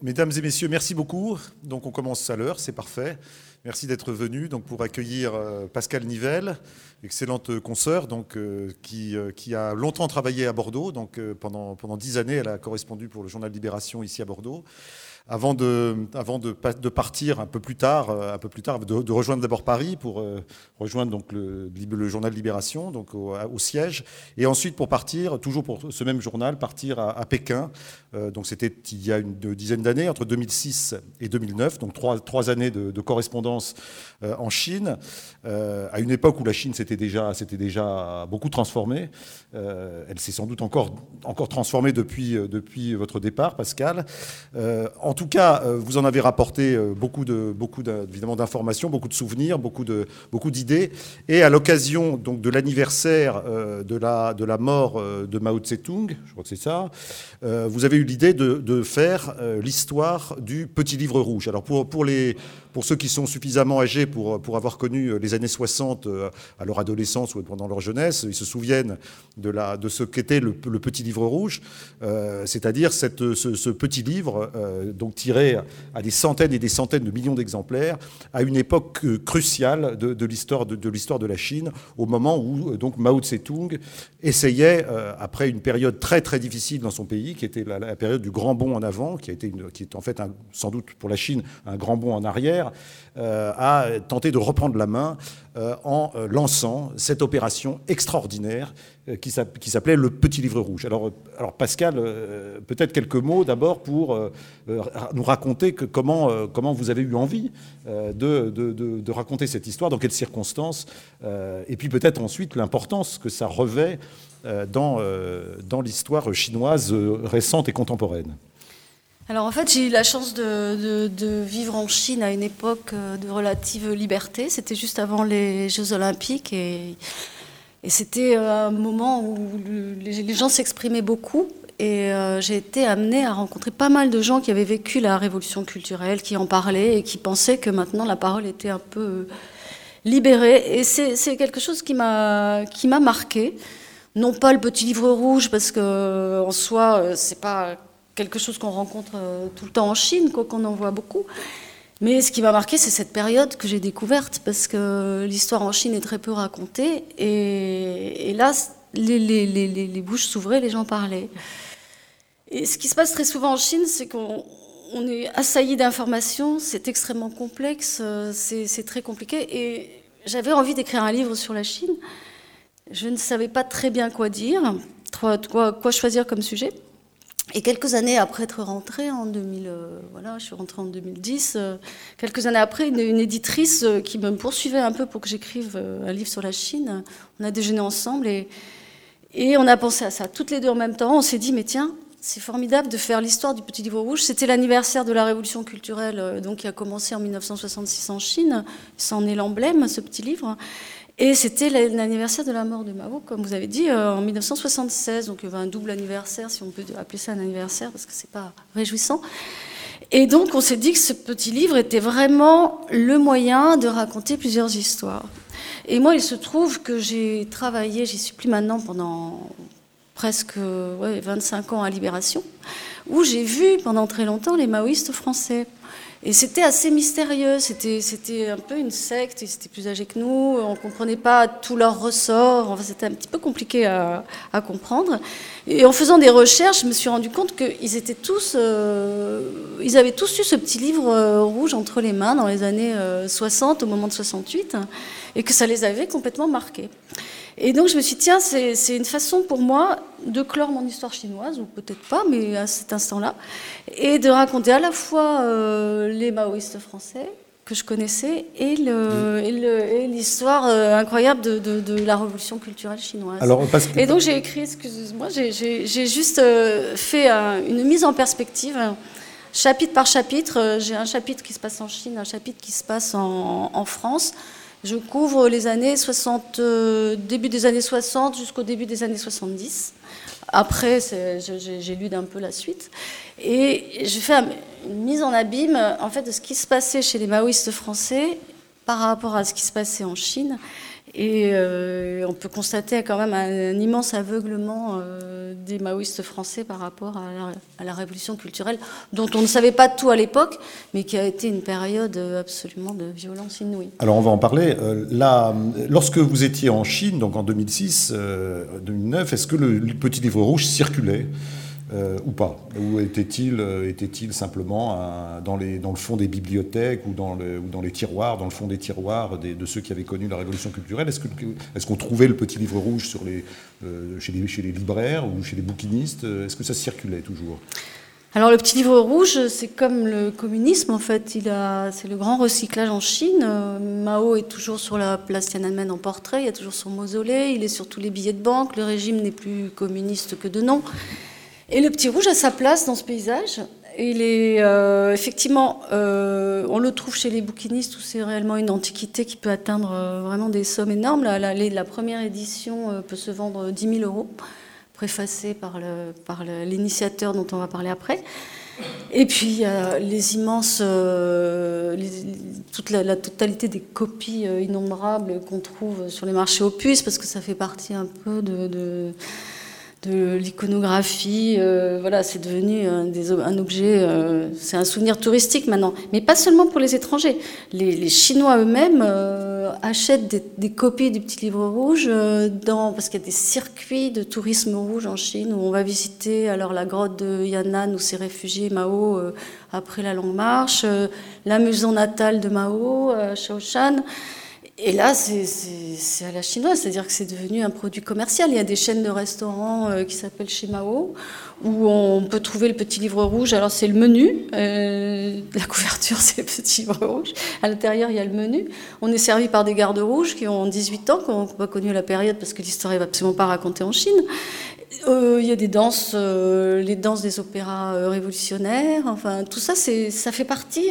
Mesdames et messieurs, merci beaucoup. Donc on commence à l'heure, c'est parfait. Merci d'être venus donc pour accueillir Pascale Nivelle, excellente consoeur donc, qui a longtemps travaillé à Bordeaux. Donc, pendant 10 années, elle a correspondu pour le journal Libération ici à Bordeaux. Avant de partir un peu plus tard, de rejoindre d'abord Paris pour rejoindre donc le journal Libération, donc au siège, et ensuite pour partir, toujours pour ce même journal, partir à Pékin. Donc c'était il y a une dizaine d'années, entre 2006 et 2009, donc trois années de correspondance en Chine, à une époque où la Chine s'était déjà beaucoup transformée. Elle s'est sans doute encore transformée depuis votre départ, Pascale. En tout cas, vous en avez rapporté beaucoup évidemment d'informations, beaucoup de souvenirs, beaucoup d'idées. Et à l'occasion donc de l'anniversaire de la mort de Mao Tse-tung, je crois que c'est ça, vous avez eu l'idée de faire l'histoire du Petit Livre Rouge. Alors pour ceux qui sont suffisamment âgés pour avoir connu les années 60 à leur adolescence ou pendant leur jeunesse, ils se souviennent de ce qu'était le Petit Livre Rouge, c'est-à-dire ce petit livre donc tiré à des centaines et des centaines de millions d'exemplaires à une époque cruciale de l'histoire de la Chine, au moment où donc Mao Tse-tung essayait, après une période très très difficile dans son pays, qui était la période du grand bond en avant, qui est en fait sans doute pour la Chine un grand bond en arrière, a tenté de reprendre la main en lançant cette opération extraordinaire qui s'appelait le Petit Livre Rouge. Alors Pascal, peut-être quelques mots d'abord pour nous raconter comment vous avez eu envie de raconter cette histoire, dans quelles circonstances, et puis peut-être ensuite l'importance que ça revêt dans l'histoire chinoise récente et contemporaine. Alors en fait, j'ai eu la chance de vivre en Chine à une époque de relative liberté. C'était juste avant les Jeux Olympiques et c'était un moment où les gens s'exprimaient beaucoup. Et j'ai été amenée à rencontrer pas mal de gens qui avaient vécu la révolution culturelle, qui en parlaient et qui pensaient que maintenant la parole était un peu libérée. Et c'est quelque chose qui m'a marquée. Non pas le Petit Livre Rouge, parce que en soi, c'est pas quelque chose qu'on rencontre tout le temps en Chine, quoi qu'on en voit beaucoup. Mais ce qui m'a marqué, c'est cette période que j'ai découverte, parce que l'histoire en Chine est très peu racontée. Et là, les bouches s'ouvraient, les gens parlaient. Et ce qui se passe très souvent en Chine, c'est qu'on est assailli d'informations, c'est extrêmement complexe, c'est très compliqué. Et j'avais envie d'écrire un livre sur la Chine. Je ne savais pas très bien quoi dire, quoi choisir comme sujet. Et quelques années après être rentrée en 2000, je suis rentrée en 2010. Quelques années après, une éditrice qui me poursuivait un peu pour que j'écrive un livre sur la Chine. On a déjeuné ensemble et on a pensé à ça toutes les deux en même temps. On s'est dit, mais tiens, c'est formidable de faire l'histoire du Petit Livre Rouge. C'était l'anniversaire de la Révolution culturelle, donc qui a commencé en 1966 en Chine. Ça en est l'emblème, ce petit livre. Et c'était l'anniversaire de la mort de Mao, comme vous avez dit, en 1976. Donc il y avait un double anniversaire, si on peut appeler ça un anniversaire, parce que c'est pas réjouissant. Et donc on s'est dit que ce petit livre était vraiment le moyen de raconter plusieurs histoires. Et moi, il se trouve que j'ai travaillé, j'y suis plus maintenant, pendant presque 25 ans à Libération, où j'ai vu pendant très longtemps les maoïstes français. Et c'était assez mystérieux, c'était un peu une secte, ils étaient plus âgés que nous, on ne comprenait pas tous leurs ressorts, enfin, c'était un petit peu compliqué à comprendre. Et en faisant des recherches, je me suis rendu compte qu'ils étaient tous, ils avaient tous eu ce petit livre rouge entre les mains dans les années 60, au moment de 68, et que ça les avait complètement marqués. Et donc je me suis dit, tiens, c'est une façon pour moi de clore mon histoire chinoise, ou peut-être pas, mais à cet instant-là, et de raconter à la fois les maoïstes français que je connaissais et l'histoire incroyable de la révolution culturelle chinoise. Et donc j'ai écrit, excusez-moi, j'ai juste fait une mise en perspective, chapitre par chapitre. J'ai un chapitre qui se passe en Chine, un chapitre qui se passe en France. Je couvre les années 60, début des années 60 jusqu'au début des années 70. Après, j'ai lu d'un peu la suite. Et j'ai fait une mise en abîme en fait, de ce qui se passait chez les maoïstes français par rapport à ce qui se passait en Chine. Et on peut constater quand même un immense aveuglement des maoïstes français par rapport à la révolution culturelle, dont on ne savait pas tout à l'époque, mais qui a été une période absolument de violence inouïe. Alors on va en parler. Là, lorsque vous étiez en Chine, donc en 2006, 2009, est-ce que le petit livre rouge circulait ou pas? Ou était-il simplement dans le fond des bibliothèques ou dans les tiroirs, dans le fond des tiroirs de ceux qui avaient connu la révolution culturelle? Est-ce qu'on trouvait le petit livre rouge chez les libraires ou chez les bouquinistes? Est-ce que ça circulait toujours? Alors le petit livre rouge, c'est comme le communisme en fait, c'est le grand recyclage en Chine. Mao est toujours sur la place Tiananmen en portrait, il y a toujours son mausolée, il est sur tous les billets de banque, le régime n'est plus communiste que de nom. Et le petit rouge a sa place dans ce paysage. Il est effectivement, on le trouve chez les bouquinistes où c'est réellement une antiquité qui peut atteindre vraiment des sommes énormes. La première édition peut se vendre 10 000 €, préfacée par l'initiateur dont on va parler après. Et puis les immenses, la totalité des copies innombrables qu'on trouve sur les marchés aux puces, parce que ça fait partie un peu de l'iconographie, voilà, c'est devenu un objet, c'est un souvenir touristique maintenant. Mais pas seulement pour les étrangers. Les Chinois eux-mêmes achètent des copies du petit livre rouge parce qu'il y a des circuits de tourisme rouge en Chine où on va visiter alors la grotte de Yan'an où s'est réfugié Mao après la longue marche, la maison natale de Mao, Shaoshan. Et là, c'est à la chinoise, c'est-à-dire que c'est devenu un produit commercial. Il y a des chaînes de restaurants qui s'appellent chez Mao, où on peut trouver le petit livre rouge. Alors, c'est le menu. La couverture, c'est le petit livre rouge. À l'intérieur, il y a le menu. On est servi par des gardes rouges qui ont 18 ans, qui n'ont pas connu la période, parce que l'histoire n'est absolument pas racontée en Chine. Il y a des danses, les danses des opéras révolutionnaires. Enfin, tout ça, ça fait partie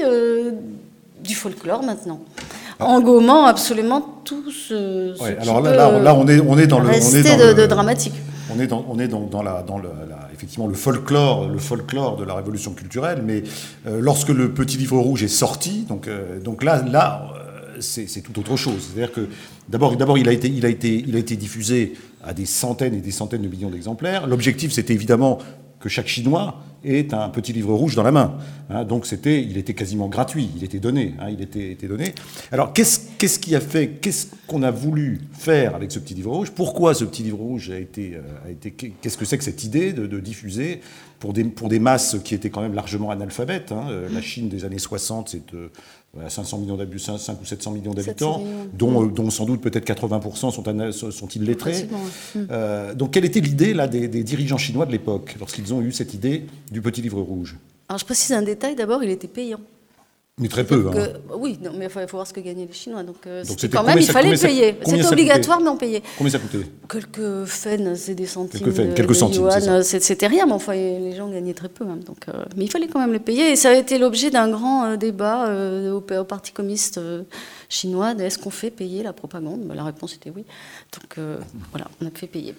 du folklore maintenant. En gommant absolument tout ce alors là, on est dans le dramatique. On est dans effectivement le folklore de la révolution culturelle, mais lorsque le petit livre rouge est sorti, donc là c'est tout autre chose. C'est-à-dire que d'abord il a été diffusé à des centaines et des centaines de millions d'exemplaires. L'objectif, c'était évidemment que chaque Chinois ait un petit livre rouge dans la main. Donc il était quasiment gratuit, il était donné. Il était donné. Alors qu'est-ce qu'on a voulu faire avec ce petit livre rouge? Pourquoi ce petit livre rouge a été qu'est-ce que c'est que cette idée de diffuser pour des masses qui étaient quand même largement analphabètes? La Chine des années 60, c'est 500 ou 700 millions d'habitants, dont sans doute peut-être 80% sont illettrés. Donc quelle était l'idée là des dirigeants chinois de l'époque lorsqu'ils ont eu cette idée du petit livre rouge? Alors je précise un détail, d'abord, il était payant. Mais très peu. Oui, non, mais il faut voir ce que gagnaient les Chinois. Donc c'était quand même, il fallait payer. C'était obligatoire, mais on payait. Combien ça coûtait? Quelques fens, c'est des centimes. Quelques centimes, yuan, c'était rien, mais enfin, les gens gagnaient très peu. Même, donc, mais il fallait quand même le payer. Et ça a été l'objet d'un grand débat au Parti communiste chinois. Est-ce qu'on fait payer la propagande? La réponse était oui. Donc voilà, on a fait payer.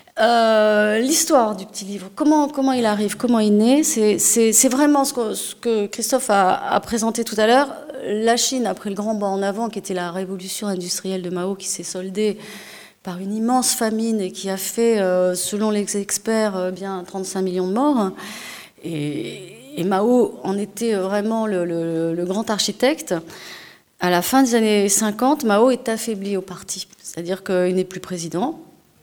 L'histoire du petit livre, comment il arrive, comment il naît, c'est vraiment ce que Christophe a présenté tout à l'heure. La Chine a pris le grand bond en avant, qui était la révolution industrielle de Mao, qui s'est soldée par une immense famine et qui a fait, selon les experts, bien 35 millions de morts. Et Mao en était vraiment le grand architecte. À la fin des années 50, Mao est affaibli au parti, c'est-à-dire qu'il n'est plus président.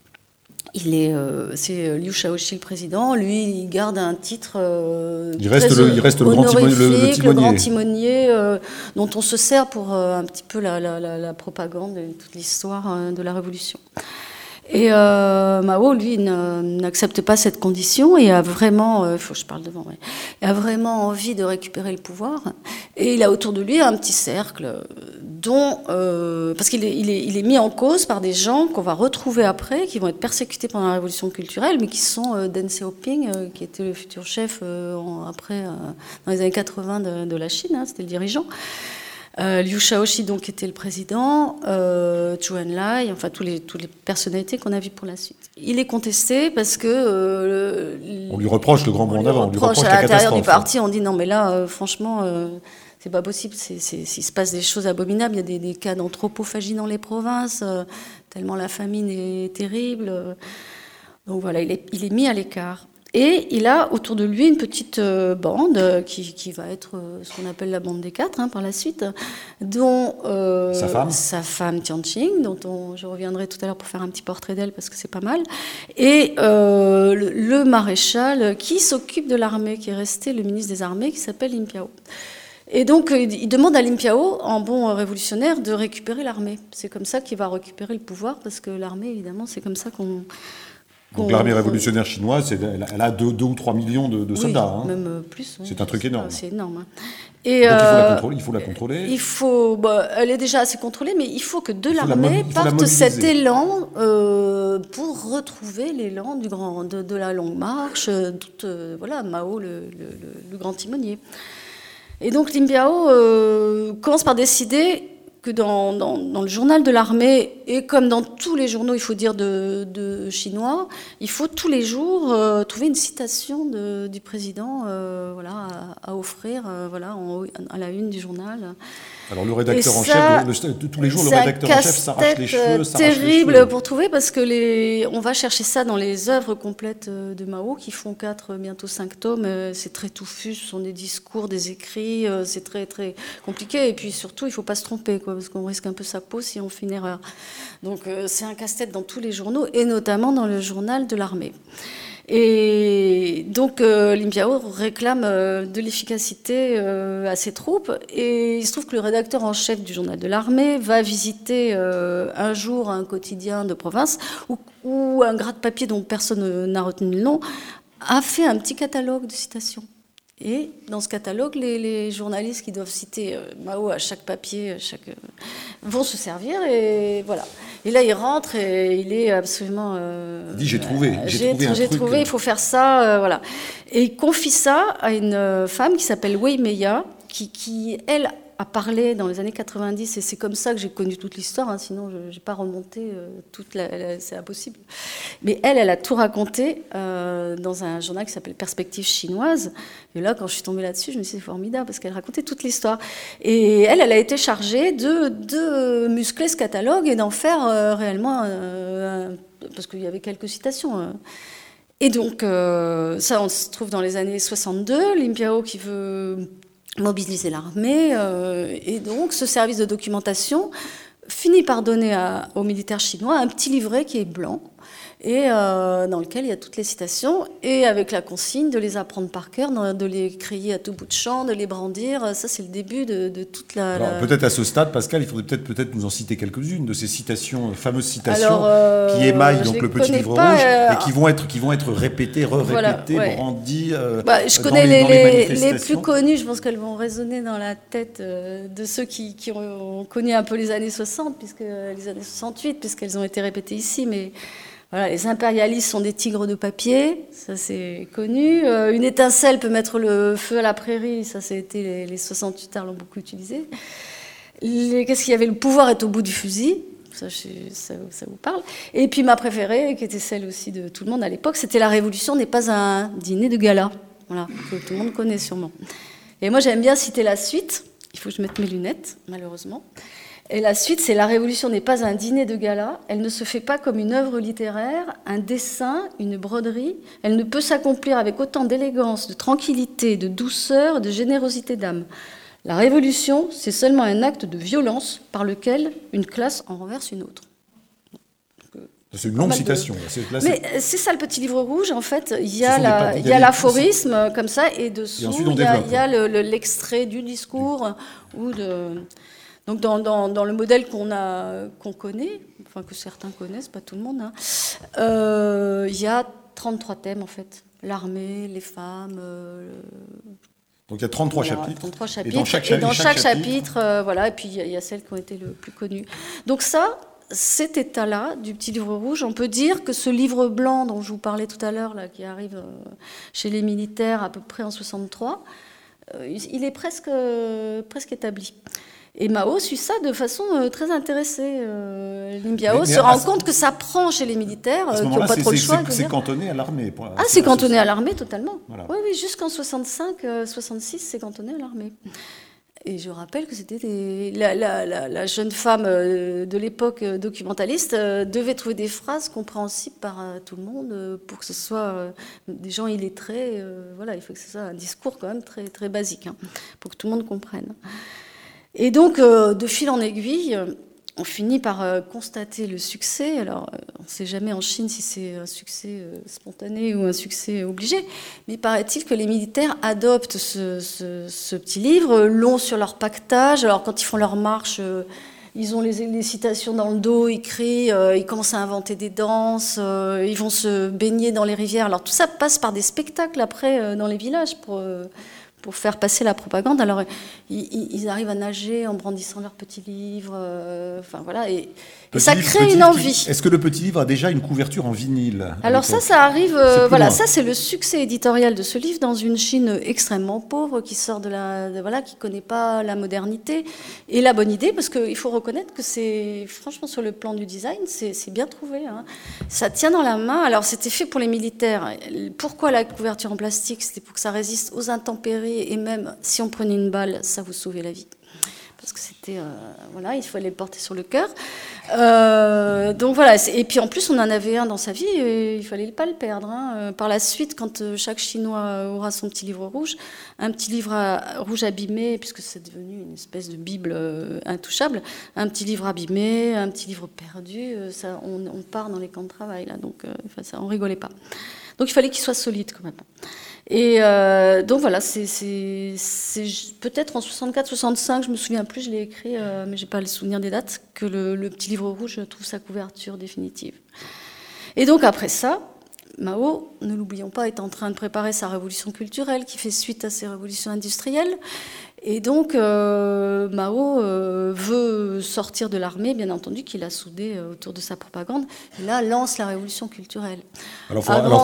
C'est Liu Shaoqi le président. Lui, il garde un titre. Il reste le grand timonier, dont on se sert pour un petit peu la propagande et toute l'histoire de la révolution. Et Mao, lui, n'accepte pas cette condition et a vraiment, faut que je parle devant, a vraiment envie de récupérer le pouvoir. Et il a autour de lui un petit cercle parce qu'il est mis en cause par des gens qu'on va retrouver après, qui vont être persécutés pendant la révolution culturelle, mais qui sont Deng Xiaoping, qui était le futur chef après, dans les années 80 de la Chine, c'était le dirigeant. Liu Shaoxi, donc, était le président, Zhou Enlai, enfin, toutes les personnalités qu'on a vues pour la suite. Il est contesté parce que... on lui reproche le grand bond en avant, on lui reproche à la l'intérieur du catastrophe. parti, on dit non, mais là, franchement, c'est pas possible, il se passe des choses abominables, il y a des cas d'anthropophagie dans les provinces, tellement la famine est terrible. Donc voilà, il est mis à l'écart. Et il a autour de lui une petite bande qui va être ce qu'on appelle la bande des quatre par la suite, dont sa femme Tianqing, dont je reviendrai tout à l'heure pour faire un petit portrait d'elle parce que c'est pas mal, et le maréchal qui s'occupe de l'armée, qui est resté le ministre des armées, qui s'appelle Lin Piao. Et donc il demande à Lin Piao, en bon révolutionnaire, de récupérer l'armée. C'est comme ça qu'il va récupérer le pouvoir, parce que l'armée, évidemment, c'est comme ça qu'on... Donc l'armée révolutionnaire chinoise, elle a 2 ou 3 millions de soldats. Oui, même plus. Oui. C'est un truc énorme. C'est énorme. Et donc il faut la contrôler. Elle est déjà assez contrôlée, mais il faut que de l'armée parte cet élan pour retrouver l'élan de la longue marche, Mao, le grand timonier. Et donc Lin Piao commence par décider que dans le journal de l'armée, et comme dans tous les journaux, il faut dire, de chinois, il faut tous les jours trouver une citation du président à offrir à la une du journal. Alors le rédacteur en chef, tous les jours, le rédacteur en chef s'arrache les cheveux. C'est terrible pour trouver, parce que on va chercher ça dans les œuvres complètes de Mao, qui font 4, bientôt 5 tomes. C'est très touffu, ce sont des discours, des écrits, c'est très très compliqué. Et puis surtout, il ne faut pas se tromper, parce qu'on risque un peu sa peau si on fait une erreur. Donc c'est un casse-tête dans tous les journaux, et notamment dans le journal de l'armée. Et donc Lin Piao réclame de l'efficacité à ses troupes, et il se trouve que le rédacteur en chef du journal de l'armée va visiter un jour un quotidien de province où un gratte-papier dont personne n'a retenu le nom a fait un petit catalogue de citations. Et dans ce catalogue, les journalistes qui doivent citer Mao à chaque papier vont se servir, et voilà. Et là, il rentre et il est absolument... il dit, j'ai trouvé il faut faire ça, voilà. Et il confie ça à une femme qui s'appelle Wei Meia, qui, elle, a parlé dans les années 90, et c'est comme ça que j'ai connu toute l'histoire, sinon je n'ai pas remonté c'est impossible. Mais elle a tout raconté dans un journal qui s'appelle Perspectives chinoises. Et là, quand je suis tombée là-dessus, je me suis dit, c'est formidable, parce qu'elle racontait toute l'histoire. Et elle a été chargée de muscler ce catalogue et d'en faire réellement... parce qu'il y avait quelques citations. Et donc, ça, on se trouve dans les années 62, Lin Piao qui veut mobiliser l'armée, et donc ce service de documentation finit par donner aux militaires chinois un petit livret qui est blanc, et dans lequel il y a toutes les citations, et avec la consigne de les apprendre par cœur, de les crier à tout bout de champ, de les brandir. Ça, c'est le début de toute la... Alors, peut-être à ce stade, Pascal, il faudrait peut-être nous en citer quelques-unes de ces citations, fameuses citations, qui émaillent donc le petit livre rouge, et qui vont être répétées, brandies je connais les plus connues, je pense qu'elles vont résonner dans la tête de ceux qui ont connu un peu les années 60, les années 68, puisqu'elles ont été répétées ici, mais... Voilà, les impérialistes sont des tigres de papier, ça c'est connu. Une étincelle peut mettre le feu à la prairie, ça c'était les 68ards l'ont beaucoup utilisé. Qu'est-ce qu'il y avait? Le pouvoir est au bout du fusil, ça vous parle. Et puis ma préférée, qui était celle aussi de tout le monde à l'époque, c'était la révolution n'est pas un dîner de gala, voilà, que tout le monde connaît sûrement. Et moi j'aime bien citer la suite, il faut que je mette mes lunettes, malheureusement. Et la suite, c'est « La révolution n'est pas un dîner de gala, elle ne se fait pas comme une œuvre littéraire, un dessin, une broderie, elle ne peut s'accomplir avec autant d'élégance, de tranquillité, de douceur, de générosité d'âme. La révolution, c'est seulement un acte de violence par lequel une classe en renverse une autre. » C'est une longue citation. Mais c'est ça le petit livre rouge, en fait. Il y a l'aphorisme, comme ça, et dessous, il y a l'extrait du discours ou de... Donc dans le modèle qu'on connaît, enfin que certains connaissent, pas tout le monde, il y a 33 thèmes en fait. L'armée, les femmes. Donc il y a 33 chapitres. 33 chapitres. Et dans chaque chapitre, voilà. Et puis il y a celles qui ont été le plus connues. Donc ça, cet état-là du petit livre rouge, on peut dire que ce livre blanc dont je vous parlais tout à l'heure, là, qui arrive chez les militaires à peu près en 63, il est presque établi. Et Mao suit ça de façon très intéressée. Lin Biao se rend compte que ça prend chez les militaires qui n'ont pas trop le choix. C'est cantonné à l'armée. C'est cantonné à l'armée totalement. Voilà. Oui, jusqu'en 65, 66, c'est cantonné à l'armée. Et je rappelle que c'était la jeune femme de l'époque documentaliste devait trouver des phrases compréhensibles par tout le monde pour que ce soit des gens illettrés. Voilà, il faut que ce soit un discours quand même très, très basique pour que tout le monde comprenne. Et donc, de fil en aiguille, on finit par constater le succès. Alors, on ne sait jamais en Chine si c'est un succès spontané ou un succès obligé, mais paraît-il que les militaires adoptent ce petit livre, l'ont sur leur paquetage. Alors, quand ils font leur marche, ils ont les citations dans le dos, ils crient, ils commencent à inventer des danses, ils vont se baigner dans les rivières. Alors, tout ça passe par des spectacles après dans les villages pour faire passer la propagande. Alors, ils arrivent à nager en brandissant leurs petits livres. Enfin, voilà. Et ça crée une envie. Est-ce que le petit livre a déjà une couverture en vinyle? Alors ça arrive... voilà, ça, c'est le succès éditorial de ce livre dans une Chine extrêmement pauvre qui sort qui connaît pas la modernité et la bonne idée, parce qu'il faut reconnaître que c'est... Franchement, sur le plan du design, c'est bien trouvé. Ça tient dans la main. Alors, c'était fait pour les militaires. Pourquoi la couverture en plastique? C'était pour que ça résiste aux intempéries. Et même si on prenait une balle, ça vous sauvait la vie. Parce que c'était... il fallait le porter sur le cœur. Donc voilà. Et puis en plus, on en avait un dans sa vie et il ne fallait pas le perdre. Par la suite, quand chaque Chinois aura son petit livre rouge, un petit livre rouge abîmé, puisque c'est devenu une espèce de Bible intouchable, un petit livre abîmé, un petit livre perdu, ça, on part dans les camps de travail. Là, donc ça, on ne rigolait pas. Donc il fallait qu'il soit solide quand même. Et donc voilà, c'est peut-être en 64-65, je me souviens plus, je l'ai écrit, mais j'ai pas le souvenir des dates, que le petit livre rouge trouve sa couverture définitive. Et donc après ça, Mao, ne l'oublions pas, est en train de préparer sa révolution culturelle qui fait suite à ses révolutions industrielles. Et donc, Mao veut sortir de l'armée, bien entendu, qu'il a soudée autour de sa propagande, et là, lance la révolution culturelle. Alors,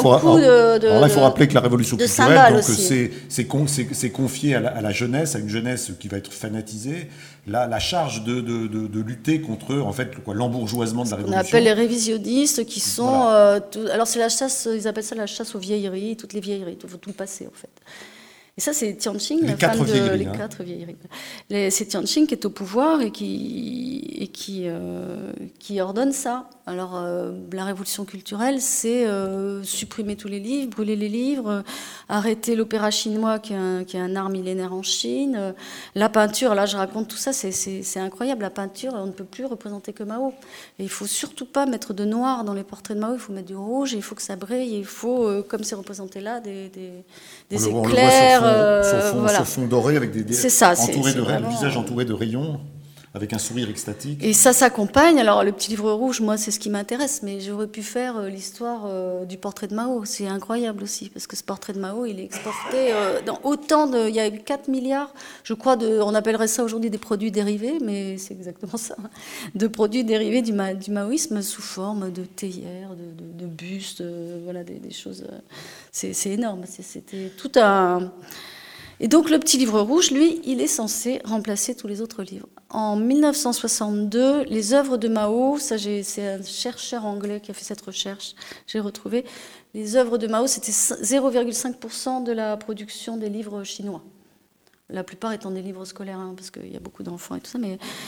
il faut rappeler que la révolution culturelle, c'est confié à la jeunesse, à une jeunesse qui va être fanatisée, la charge de lutter contre, en fait, l'embourgeoisement de la révolution. On appelle les révisionnistes qui sont... alors, c'est la chasse, ils appellent ça la chasse aux vieilleries, toutes les vieilleries, tout le passé, en fait. Et ça, c'est Tianqing, les quatre vieilleries. C'est Tianqing qui est au pouvoir et qui ordonne ça. Alors, la révolution culturelle, c'est supprimer tous les livres, brûler les livres, arrêter l'opéra chinois qui est un art millénaire en Chine. La peinture, là, je raconte tout ça, c'est incroyable. La peinture, on ne peut plus représenter que Mao. Et il ne faut surtout pas mettre de noir dans les portraits de Mao, il faut mettre du rouge, et il faut que ça brille, et il faut, comme c'est représenté là, des éclairs. Sur fond doré, avec le visage entouré de rayons, avec un sourire extatique. Et ça s'accompagne. Alors, le petit livre rouge, moi, c'est ce qui m'intéresse, mais j'aurais pu faire l'histoire du portrait de Mao. C'est incroyable aussi, parce que ce portrait de Mao, il est exporté dans autant de... Il y a 4 milliards, je crois, on appellerait ça aujourd'hui des produits dérivés, mais c'est exactement ça, de produits dérivés du maoïsme sous forme de théières, de bustes, des choses... C'est énorme. C'était tout un... Et donc, le petit livre rouge, lui, il est censé remplacer tous les autres livres. En 1962, les œuvres de Mao, c'est un chercheur anglais qui a fait cette recherche, j'ai retrouvé, les œuvres de Mao, c'était 0,5% de la production des livres chinois. La plupart étant des livres scolaires, parce qu'il y a beaucoup d'enfants et tout ça.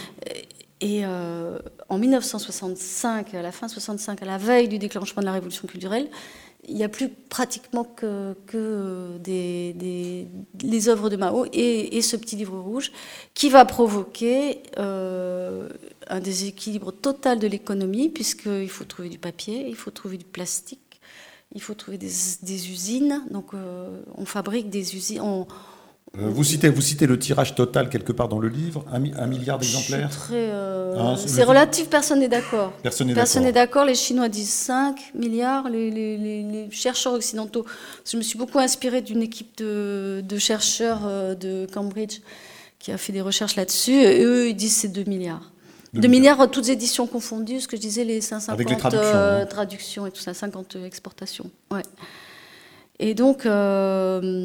En 1965, à la fin 65, à la veille du déclenchement de la révolution culturelle, il n'y a plus pratiquement que les œuvres de Mao et ce petit livre rouge qui va provoquer un déséquilibre total de l'économie, puisqu'il faut trouver du papier, il faut trouver du plastique, il faut trouver des usines. Donc on fabrique des usines... Vous citez le tirage total quelque part dans le livre, 1 milliard d'exemplaires. C'est relatif, personne n'est d'accord. Personne n'est d'accord. Les Chinois disent 5 milliards. Les chercheurs occidentaux. Je me suis beaucoup inspirée d'une équipe de chercheurs de Cambridge qui a fait des recherches là-dessus. Et eux, ils disent c'est 2 milliards. 2 milliards, toutes éditions confondues, ce que je disais, les 550 avec les traductions et tout ça, 50 exportations. Ouais. Et donc...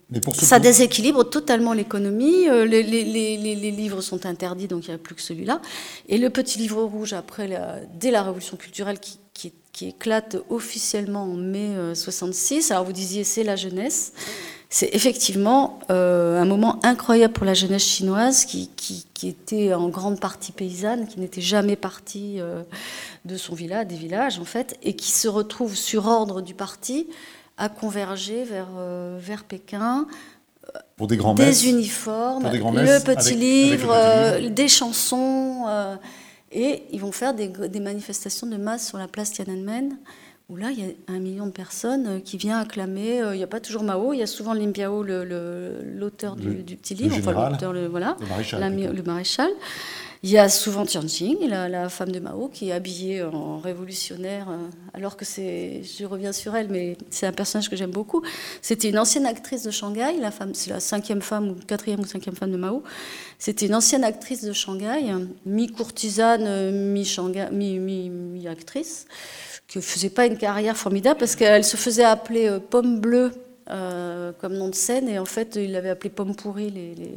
Mais pour ça déséquilibre totalement l'économie. Les livres sont interdits, donc il n'y a plus que celui-là. Et le petit livre rouge, dès la Révolution culturelle, qui éclate officiellement en mai 66. Alors vous disiez, c'est la jeunesse. C'est effectivement un moment incroyable pour la jeunesse chinoise qui était en grande partie paysanne, qui n'était jamais partie de son village, des villages en fait, et qui se retrouve sur ordre du parti à converger vers Pékin. Pour des grands-messes, des uniformes, le petit livre, des chansons, et ils vont faire des manifestations de masse sur la place Tiananmen, où là, il y a 1 million de personnes qui viennent acclamer. Il n'y a pas toujours Mao, il y a souvent Lin Biao, l'auteur du petit livre, le général, le maréchal. Il y a souvent Tianjin, la femme de Mao, qui est habillée en révolutionnaire, alors que je reviens sur elle, mais c'est un personnage que j'aime beaucoup. C'était une ancienne actrice de Shanghai, c'est la 4e ou 5e femme de Mao. C'était une ancienne actrice de Shanghai, mi-courtisane, mi-actrice, qui ne faisait pas une carrière formidable, parce qu'elle se faisait appeler Pomme Bleue comme nom de scène, et en fait, il l'avait appelée Pomme Pourrie,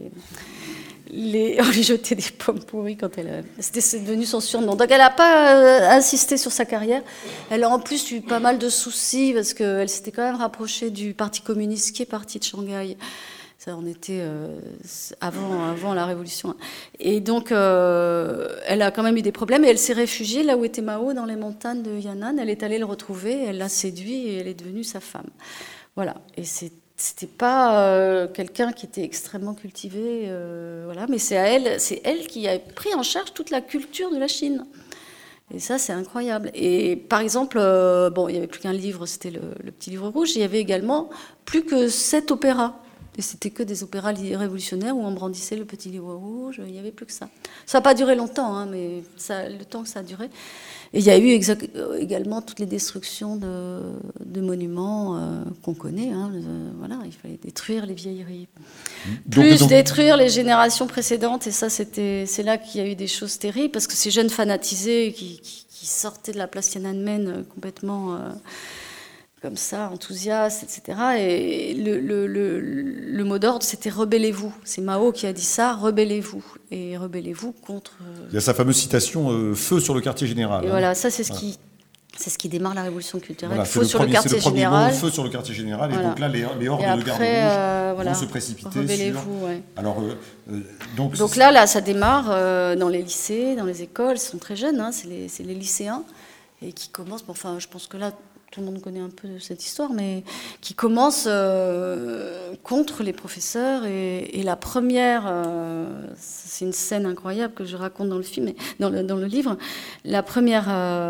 on lui jetait des pommes pourries quand c'est devenu son surnom. Donc elle n'a pas insisté sur sa carrière. Elle a en plus eu pas mal de soucis parce qu'elle s'était quand même rapprochée du Parti communiste qui est parti de Shanghai. Ça en était avant la révolution. Et donc elle a quand même eu des problèmes et elle s'est réfugiée là où était Mao, dans les montagnes de Yan'an. Elle est allée le retrouver, elle l'a séduit et elle est devenue sa femme. Voilà. Et c'était pas quelqu'un qui était extrêmement cultivé, voilà, mais c'est elle qui a pris en charge toute la culture de la Chine. Et ça, c'est incroyable. Et par exemple, il n'y avait plus qu'un livre, c'était le petit livre rouge. Il y avait également plus que 7 opéras. Et c'était que des opéras révolutionnaires où on brandissait le petit livre rouge. Il n'y avait plus que ça. Ça n'a pas duré longtemps, hein, mais le temps que ça a duré. Et il y a eu également toutes les destructions de monuments qu'on connaît. Hein, voilà, il fallait détruire les vieilleries. Détruire les générations précédentes. Et ça, c'est là qu'il y a eu des choses terribles, parce que ces jeunes fanatisés qui sortaient de la place Tiananmen complètement comme ça, enthousiastes, etc. Et le mot d'ordre, c'était « rebellez-vous ». C'est Mao qui a dit ça, « rebellez-vous ». Et rebellez-vous contre... Il y a sa fameuse citation « feu sur le quartier général ». Et voilà, ça c'est ce qui démarre la révolution culturelle. Voilà, feu sur le quartier général. Feu sur le quartier général. Voilà. Et donc là, les hordes de garde rouge vont se précipiter rebellez-vous, ouais. Alors, donc là, ça démarre dans les lycées, dans les écoles. Ils sont très jeunes, hein, c'est les lycéens. Et qui commencent... Enfin, je pense que là... Tout le monde connaît un peu cette histoire, mais qui commence contre les professeurs. Et la première, c'est une scène incroyable que je raconte dans le film, dans le livre. La première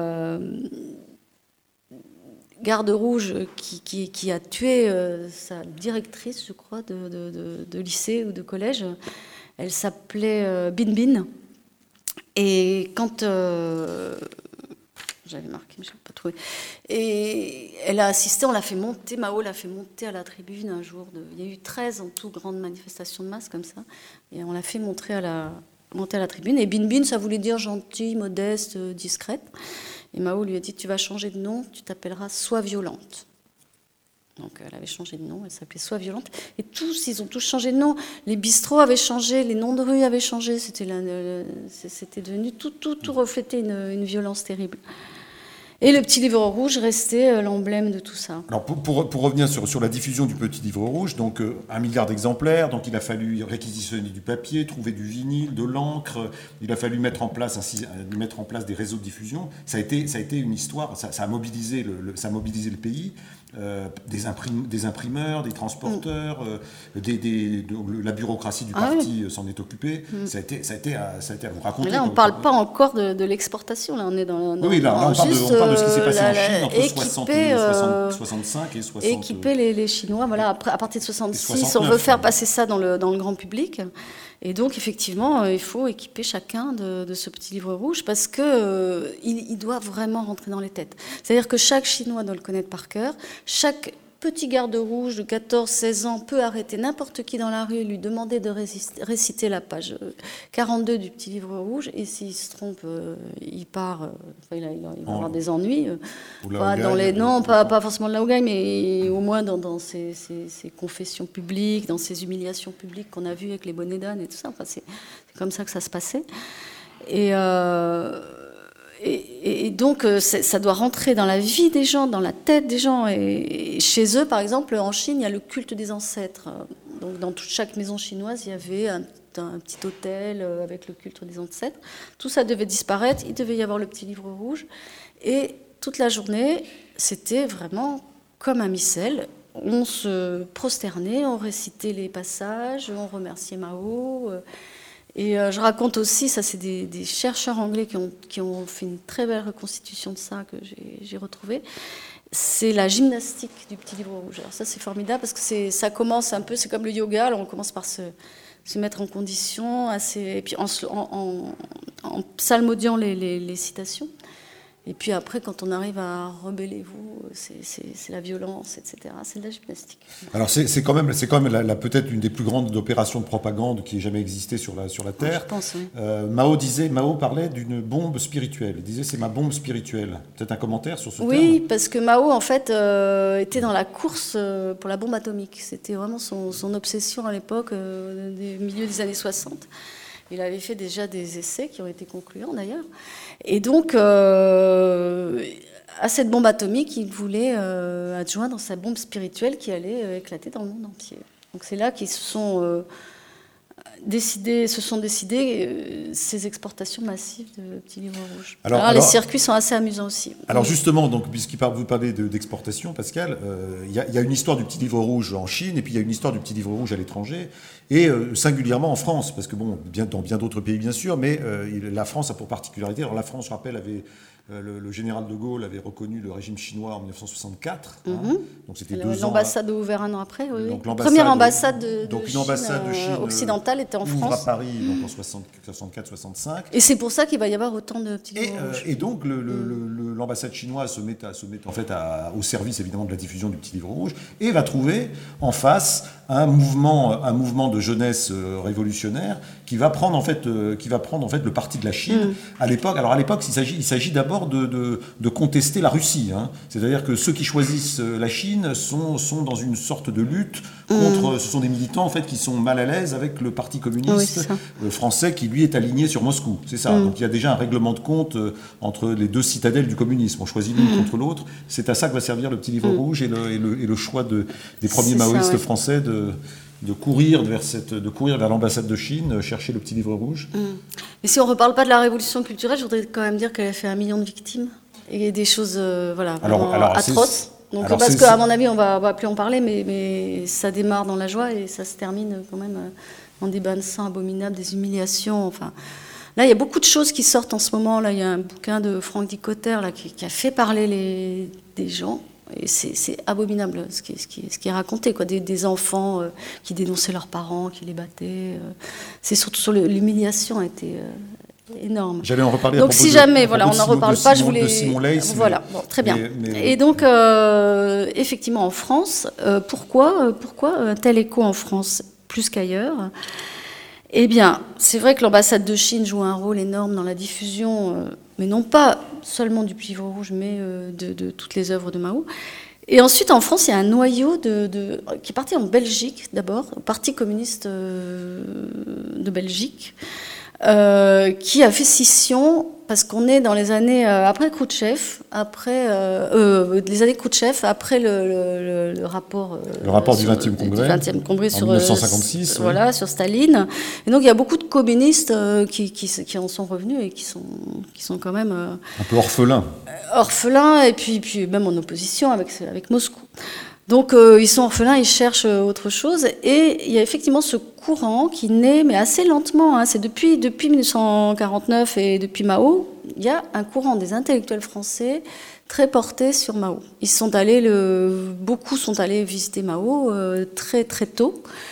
garde rouge qui a tué sa directrice, je crois, de lycée ou de collège, elle s'appelait Bin Bin. Et quand... j'avais marqué, mais je n'ai pas trouvé. Et elle a assisté, on l'a fait monter, Mao l'a fait monter à la tribune un jour. Il y a eu 13 en tout grandes manifestations de masse comme ça. Et on l'a fait monter à la tribune. Et Bin Bin, ça voulait dire gentille, modeste, discrète. Et Mao lui a dit, tu vas changer de nom, tu t'appelleras Sois violente. Donc elle avait changé de nom, elle s'appelait Sois violente. Et ils ont tous changé de nom. Les bistrots avaient changé, les noms de rue avaient changé. C'était devenu, tout reflétait une violence terrible. Et le petit livre rouge restait l'emblème de tout ça. Alors pour revenir sur la diffusion du petit livre rouge, donc 1 milliard d'exemplaires, donc il a fallu réquisitionner du papier, trouver du vinyle, de l'encre, il a fallu mettre en place des réseaux de diffusion. Ça a été une histoire, ça a mobilisé le pays. Des imprimeurs, des transporteurs, la bureaucratie du parti s'en est occupée. Ça a été à vous raconter. Mais là, on ne parle pas encore de l'exportation. Là, on est dans oui, là, on parle de ce qui s'est passé en Chine entre 65 et 60. Équiper les Chinois. Voilà, à partir de 66, on veut faire passer ça dans le grand public. Et donc, effectivement, il faut équiper chacun de ce petit livre rouge parce qu'il doit vraiment rentrer dans les têtes. C'est-à-dire que chaque Chinois doit le connaître par cœur. Chaque petit garde rouge de 14-16 ans peut arrêter n'importe qui dans la rue et lui demander de réciter la page 42 du petit livre rouge, et s'il se trompe, il part, il va avoir des ennuis. Pas forcément de la Hougaille, mais au moins dans ces confessions publiques, dans ces humiliations publiques qu'on a vues avec les bonnets d'âne et tout ça. Enfin, c'est comme ça que ça se passait. Et donc, ça doit rentrer dans la vie des gens, dans la tête des gens. Et chez eux, par exemple, en Chine, il y a le culte des ancêtres. Donc, dans chaque maison chinoise, il y avait un petit hôtel avec le culte des ancêtres. Tout ça devait disparaître. Il devait y avoir le petit livre rouge. Et toute la journée, c'était vraiment comme un missel. On se prosternait, on récitait les passages, on remerciait Mao. Et je raconte aussi, ça c'est des chercheurs anglais qui ont fait une très belle reconstitution de ça que j'ai retrouvée. C'est la gymnastique du petit livre rouge. Alors ça c'est formidable parce que ça commence un peu, c'est comme le yoga, alors on commence par se mettre en condition, et puis en psalmodiant les citations. Et puis après, quand on arrive à rebellez-vous, c'est la violence, etc. C'est de la gymnastique. Alors c'est quand même peut-être une des plus grandes opérations de propagande qui ait jamais existé sur la Terre. Je pense, oui. Mao parlait d'une bombe spirituelle. Il disait c'est ma bombe spirituelle. Peut-être un commentaire sur ce terme ? Oui, parce que Mao en fait était dans la course pour la bombe atomique. C'était vraiment son obsession à l'époque, du milieu des années 60. Il avait fait déjà des essais qui ont été concluants d'ailleurs. Et donc, à cette bombe atomique, il voulait adjoindre sa bombe spirituelle qui allait éclater dans le monde entier. Donc c'est là qu'ils se sont décidés ces exportations massives de petits livres rouges. Alors, les circuits sont assez amusants aussi. Alors justement, donc, vous parlez d'exportation, Pascal, il y a une histoire du petit livre rouge en Chine et puis il y a une histoire du petit livre rouge à l'étranger, et singulièrement en France, parce que dans bien d'autres pays bien sûr, mais la France a pour particularité, alors la France, je rappelle, avait... Le général de Gaulle avait reconnu le régime chinois en 1964. Mm-hmm. Donc c'était 2 ans. L'ambassade a ouvert un an après. Oui. Donc première ambassade de Chine occidentale était en France. À Paris donc en 64-65. Et c'est pour ça qu'il va y avoir autant de petits livres rouges. Et donc l'ambassade chinoise se met en fait au service évidemment de la diffusion du petit livre rouge et va trouver en face un mouvement de jeunesse révolutionnaire qui va prendre en fait le parti de la Chine à l'époque. Alors à l'époque, il s'agit d'abord de contester la Russie. Hein. C'est-à-dire que ceux qui choisissent la Chine sont dans une sorte de lutte contre. Ce sont des militants en fait qui sont mal à l'aise avec le parti communiste français qui lui est aligné sur Moscou. C'est ça. Donc il y a déjà un règlement de compte entre les deux citadelles du communisme. On choisit l'une contre l'autre. C'est à ça que va servir le petit livre rouge et le choix des premiers maoïstes français de courir vers l'ambassade de Chine, chercher le petit livre rouge. Mais si on ne reparle pas de la révolution culturelle, je voudrais quand même dire qu'elle a fait 1 million de victimes et des choses vraiment atroces. Donc, parce qu'à mon avis, on va plus en parler, mais ça démarre dans la joie et ça se termine quand même dans des bains de sang abominables, des humiliations. Enfin, là, il y a beaucoup de choses qui sortent en ce moment. Là, il y a un bouquin de Franck Dicotter là, qui a fait parler des gens. Et c'est abominable ce qui est raconté, quoi. Des enfants qui dénonçaient leurs parents, qui les battaient. C'est surtout sur l'humiliation a été énorme. J'allais en reparler. Donc si jamais, on n'en reparle pas, je voulais. De Simon Leys, voilà, bon, très bien. Et donc effectivement en France, pourquoi un tel écho en France plus qu'ailleurs ? Eh bien, c'est vrai que l'ambassade de Chine joue un rôle énorme dans la diffusion, mais non pas seulement du livre rouge, mais de toutes les œuvres de Mao. Et ensuite, en France, il y a un noyau qui est parti en Belgique, d'abord, au Parti communiste de Belgique, qui a fait scission, parce qu'on est dans les années après Khrouchtchev, les années Khrouchtchev, après le rapport... le rapport du 20e Congrès. Du 20e Congrès sur 1956. Voilà, sur Staline. Et donc, il y a beaucoup de communistes qui en sont revenus et qui sont quand même... un peu orphelins. Orphelins, et puis même en opposition avec Moscou. Donc, ils sont orphelins, ils cherchent autre chose. Et il y a effectivement ce courant qui naît, mais assez lentement. Hein. C'est depuis 1949 et depuis Mao, il y a un courant des intellectuels français très porté sur Mao. Beaucoup sont allés visiter Mao très très tôt.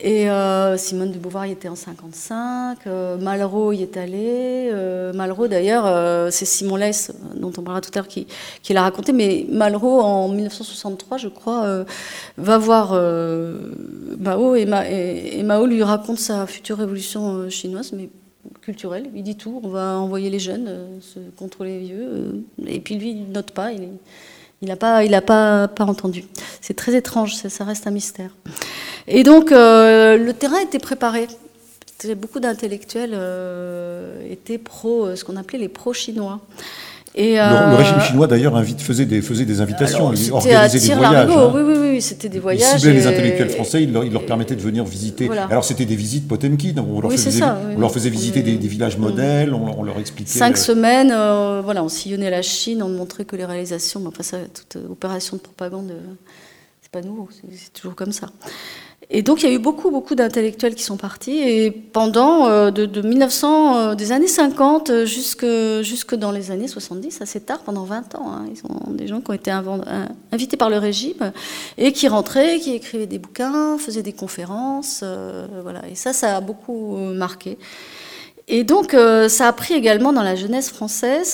Et Simone de Beauvoir y était en 55, Malraux y est allé. Malraux, d'ailleurs, c'est Simon Less, dont on parlera tout à l'heure, qui l'a raconté. Mais Malraux, en 1963, je crois, va voir Mao, et Mao lui raconte sa future révolution chinoise, mais culturelle. Il dit tout, on va envoyer les jeunes contre les vieux. Et puis lui, il ne note pas, il n'a pas entendu. C'est très étrange, ça reste un mystère. Et donc, le terrain était préparé. Beaucoup d'intellectuels étaient ce qu'on appelait les pro-chinois. Et, le régime chinois, d'ailleurs, faisait des invitations, il organisait des voyages. Oui, c'était des voyages. Il ciblait les intellectuels français, il leur permettait de venir visiter. Voilà. Alors, c'était des visites Potemkin, on leur faisait visiter des villages modèles, on leur expliquait... 5 semaines, on sillonnait la Chine, on montrait que les réalisations, enfin, ça, toute opération de propagande, c'est pas nouveau, c'est toujours comme ça. Et donc, il y a eu beaucoup d'intellectuels qui sont partis. Et pendant de 1900, des années 50 jusque dans les années 70, assez tard, pendant 20 ans, ils sont des gens qui ont été invités par le régime et qui rentraient, qui écrivaient des bouquins, faisaient des conférences. Voilà. Et ça a beaucoup marqué. Et donc, ça a pris également dans la jeunesse française,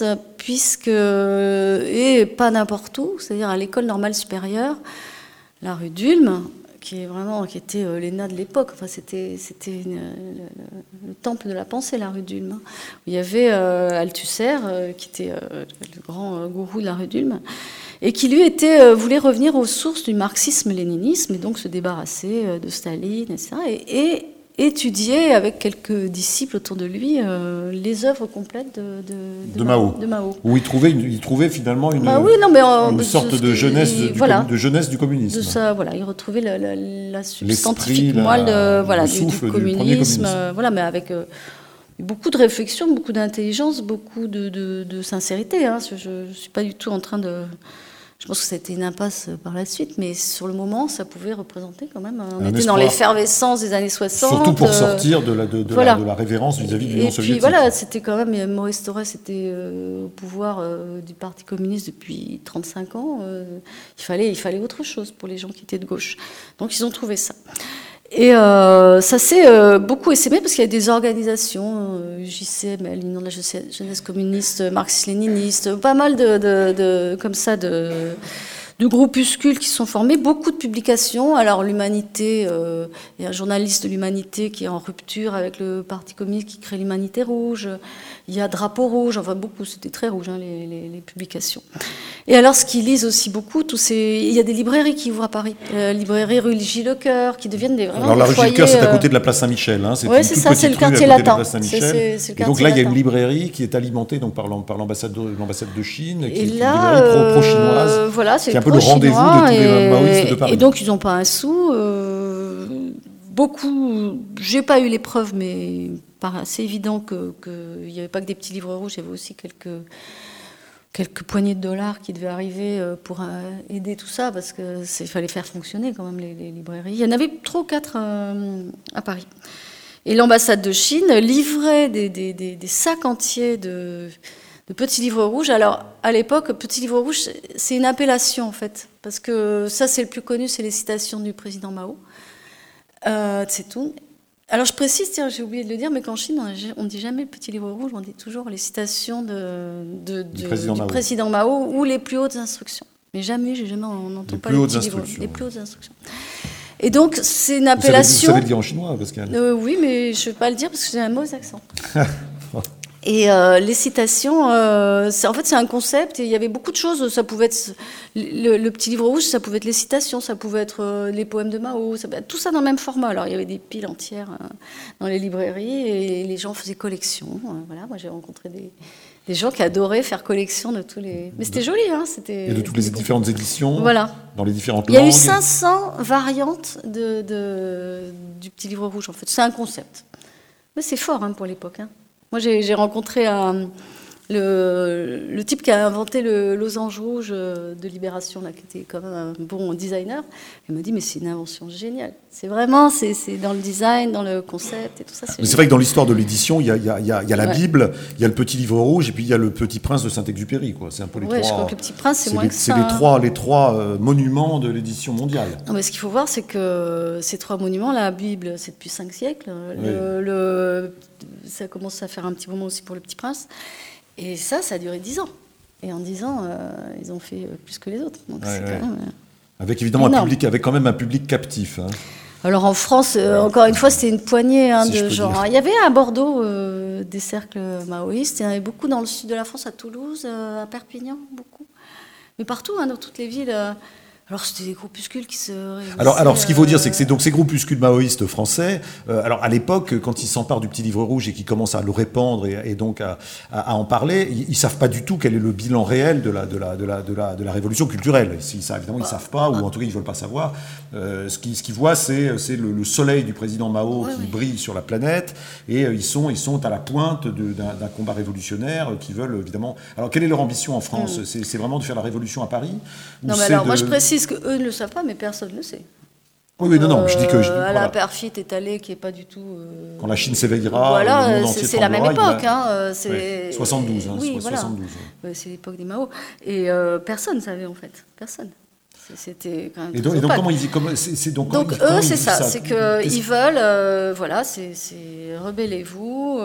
et pas n'importe où, c'est-à-dire à l'école normale supérieure, la rue d'Ulm, qui était l'ENA de l'époque. Enfin, c'était le temple de la pensée, la rue d'Ulm. Il y avait Althusser, qui était le grand gourou de la rue d'Ulm, et qui lui voulait revenir aux sources du marxisme-léninisme, et donc se débarrasser de Staline, etc. Et étudier avec quelques disciples autour de lui les œuvres complètes de Mao. Où il trouvait finalement une sorte de jeunesse, de jeunesse du communisme. Il retrouvait la substantifique moelle du communisme, mais avec beaucoup de réflexion, beaucoup d'intelligence, beaucoup de sincérité. Hein. Je ne suis pas du tout en train de... Je pense que ça a été une impasse par la suite, mais sur le moment, ça pouvait représenter quand même... On était dans l'effervescence des années 60. Surtout pour sortir de la révérence vis-à-vis de l'Union soviétique. Et puis voilà, c'était quand même... Maurice Thorez était au pouvoir du Parti communiste depuis 35 ans. Il fallait autre chose pour les gens qui étaient de gauche. Donc ils ont trouvé ça. Et ça s'est beaucoup essaimé parce qu'il y a des organisations, JCM, l'Union de la jeunesse communiste, marxiste-léniniste, pas mal de groupuscules qui sont formés, beaucoup de publications. Alors l'Humanité, il y a un journaliste de l'Humanité qui est en rupture avec le Parti communiste qui crée l'Humanité rouge. Il y a Drapeau rouge, enfin beaucoup, c'était très rouge les publications. Et alors ce qu'ils lisent aussi beaucoup, il y a des librairies qui ouvrent à Paris, librairie rue Gilles-Lecoeur, qui deviennent vraiment alors la rue Gilles-Lecoeur, c'est à côté de la place Saint-Michel. Hein, oui, c'est ça, c'est le quartier latin. Et donc là, il y a une librairie qui est alimentée donc, par l'ambassade de Chine, qui est une librairie pro-chinoise, qui est un peu le rendez-vous de tous les maoïstes de Paris. Et donc ils n'ont pas un sou. Beaucoup, j'ai pas eu les preuves, mais c'est évident qu'il n'y avait pas que des petits livres rouges, il y avait aussi quelques poignées de dollars qui devaient arriver pour aider tout ça, parce qu'il fallait faire fonctionner quand même les librairies. Il y en avait 3 ou 4 à Paris. Et l'ambassade de Chine livrait des sacs entiers de petits livres rouges. Alors, à l'époque, petits livres rouges, c'est une appellation, en fait, parce que ça, c'est le plus connu, c'est les citations du président Mao. C'est tout. Alors je précise, j'ai oublié de le dire, mais qu'en Chine, on ne dit jamais le petit livre rouge, on dit toujours les citations du président Mao ou les plus hautes instructions. Mais on n'entend pas les petits livres, les plus hautes instructions. Et donc c'est une appellation... Vous savez le dire en chinois, Pascal? Oui, mais je ne vais pas le dire parce que j'ai un mauvais accent. Et les citations, c'est un concept, et il y avait beaucoup de choses. Ça pouvait être le petit livre rouge, ça pouvait être les citations, ça pouvait être les poèmes de Mao, tout ça dans le même format. Alors il y avait des piles entières dans les librairies, et les gens faisaient collection. Voilà, moi j'ai rencontré des gens qui adoraient faire collection de tous les... Mais c'était joli, hein, et de toutes les différentes éditions, dans les différentes langues. Il y a eu 500 variantes du petit livre rouge, en fait. C'est un concept. Mais c'est fort pour l'époque, hein. Moi, j'ai rencontré un Le type qui a inventé le losange rouge de Libération, là, qui était quand même un bon designer, il m'a dit mais c'est une invention géniale. C'est vraiment, c'est dans le design, dans le concept et tout ça. C'est vrai que dans l'histoire de l'édition, il y a la Bible, il y a le Petit Livre Rouge et puis il y a le Petit Prince de Saint-Exupéry, quoi. C'est un peu les trois. Je crois que le Petit Prince, c'est moins que ça. C'est les trois monuments de l'édition mondiale. Non, mais ce qu'il faut voir, c'est que ces 3 monuments, la Bible, c'est depuis 5 siècles. Ça commence à faire un petit moment aussi pour le Petit Prince. Et ça a duré 10 ans. Et en 10 ans, ils ont fait plus que les autres. Donc c'est quand même, avec évidemment avec quand même un public captif. Hein. Alors en France, encore une fois, c'était une poignée de gens. Il y avait à Bordeaux des cercles maoïstes. Il y en avait beaucoup dans le sud de la France, à Toulouse, à Perpignan, beaucoup. Mais partout, dans toutes les villes. Alors c'était des groupuscules qui se réunissaient. Alors ce qu'il faut dire, c'est que c'est donc ces groupuscules maoïstes français. Alors à l'époque, quand ils s'emparent du Petit Livre Rouge et qu'ils commencent à le répandre et donc à en parler, ils savent pas du tout quel est le bilan réel de la révolution culturelle. Évidemment, ils savent pas, ou en tout cas ils veulent pas savoir. Ce qu'ils voient, c'est le soleil du président Mao qui brille sur la planète, et ils sont à la pointe d'un combat révolutionnaire qui veulent évidemment. Alors quelle est leur ambition en France? C'est vraiment de faire la révolution à Paris? Non, mais alors moi je précise que eux ne le savent pas, mais personne ne le sait. Oui, non, je dis que... la perfide étalée qui n'est pas du tout... Quand la Chine s'éveillera, voilà, le monde entier c'est la même époque. C'est 72, oui, 72. Voilà. C'est l'époque des Mao. Et personne ne savait, en fait. Personne. C'était quand même... Et donc comment ils... Donc eux, c'est ça. C'est qu'ils veulent... voilà, c'est rebellez-vous.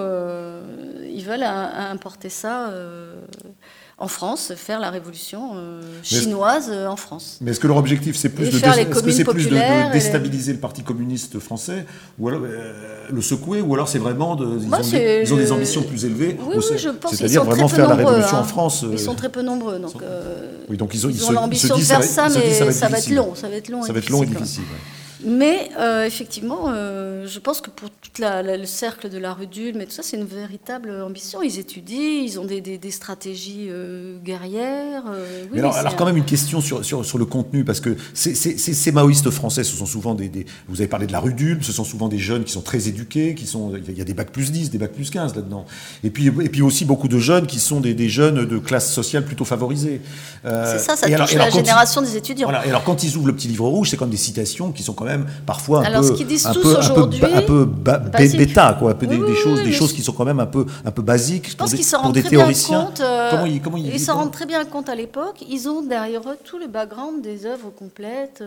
Ils veulent importer ça... en France, faire la révolution chinoise en France. Mais est-ce que leur objectif, c'est plus de déstabiliser le Parti communiste français, ou alors le secouer, ou alors c'est vraiment ils ont des ambitions plus élevées, oui, je pense. C'est-à-dire vraiment faire la révolution en France. Ils sont très peu nombreux, donc ils ont l'ambition de faire ça, mais ça va être long. Ça va être long et difficile. Mais effectivement, je pense que pour tout le cercle de la rue d'Ulm et tout ça, c'est une véritable ambition. Ils étudient, ils ont des stratégies guerrières. Oui, alors quand même une question sur le contenu, parce que ces maoïstes français, ce sont souvent vous avez parlé de la rue d'Ulm, ce sont souvent des jeunes qui sont très éduqués, il y a des bacs plus 10, des bacs plus 15 là-dedans. Et puis aussi beaucoup de jeunes qui sont des jeunes de classe sociale plutôt favorisée. C'est ça touche la génération des étudiants. Voilà, et alors quand ils ouvrent le Petit Livre Rouge, c'est comme des citations qui sont quand même parfois un peu bêta, quoi, des choses qui sont quand même un peu basiques pour des théoriciens. Ils s'en rendent très bien compte à l'époque. Ils ont derrière eux tout le background des œuvres complètes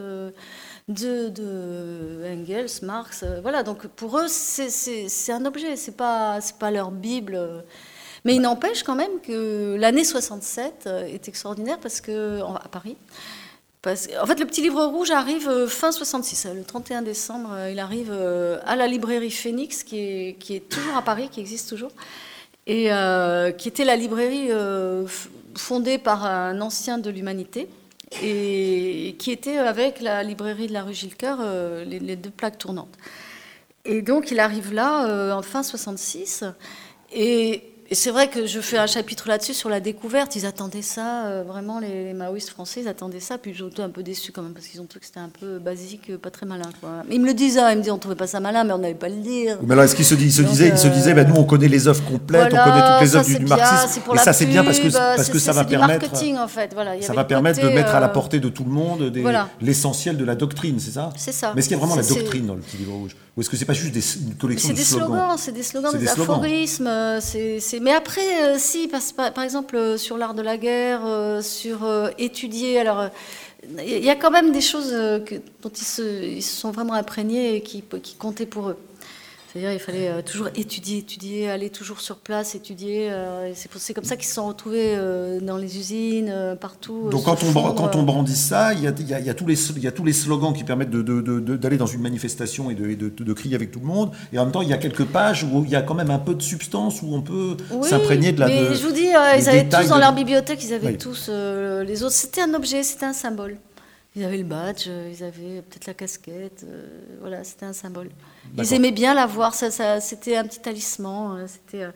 de Engels, Marx. Voilà, donc pour eux c'est un objet, c'est pas leur Bible. Mais il n'empêche quand même que l'année 67 est extraordinaire parce que à Paris. En fait, le Petit Livre Rouge arrive fin 66, le 31 décembre, il arrive à la librairie Phoenix, qui est toujours à Paris, qui existe toujours, et qui était la librairie fondée par un ancien de l'Humanité, et qui était avec la librairie de la rue Gilles-Coeur, les 2 plaques tournantes. Et donc, il arrive là, en fin 66, et c'est vrai que je fais un chapitre là-dessus sur la découverte. Ils attendaient ça, vraiment, les maoïstes français, ils attendaient ça. Puis j'étais un peu déçu quand même, parce qu'ils ont trouvé que c'était un peu basique, pas très malin, quoi. Mais ils me le disaient, ils me disaient, on trouvait pas ça malin, mais on n'avait pas le dire. Mais alors, est-ce qu'ils se disaient, nous, on connaît les œuvres complètes, on connaît toutes les œuvres du marxisme. Et ça, c'est bien parce que ça va permettre. Marketing, en fait. Voilà, ça va permettre de mettre à la portée de tout le monde l'essentiel de la doctrine, c'est ça? C'est ça. Mais est-ce qu'il y a vraiment la doctrine dans le Petit Livre Rouge? Ou est-ce que c'est pas juste une collection de slogans? C'est des slogans, des aphorismes. Mais après, si, par exemple, sur l'art de la guerre, sur étudier. Alors, il y a quand même des choses dont ils se sont vraiment imprégnés et qui comptaient pour eux. C'est-à-dire il fallait toujours étudier, aller toujours sur place, étudier. C'est comme ça qu'ils se sont retrouvés dans les usines, partout. Donc quand on brandit ça, il y a tous les slogans qui permettent d'aller dans une manifestation et de crier avec tout le monde. Et en même temps, il y a quelques pages où il y a quand même un peu de substance, où on peut s'imprégner de la... Mais je vous dis, ils avaient tous dans leur bibliothèque, ils avaient tous les autres. C'était un objet, c'était un symbole. Ils avaient le badge, ils avaient peut-être la casquette, voilà, c'était un symbole. Ils aimaient bien l'avoir, ça, c'était un petit talisman.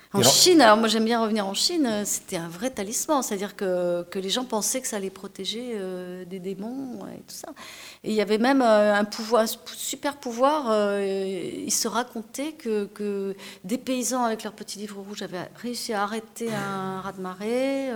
En Chine, alors moi j'aime bien revenir en Chine, c'était un vrai talisman, c'est-à-dire que les gens pensaient que ça allait protéger des démons et tout ça. Et il y avait même un super pouvoir, il se racontait que des paysans avec leur petit livre rouge avaient réussi à arrêter un raz-de-marée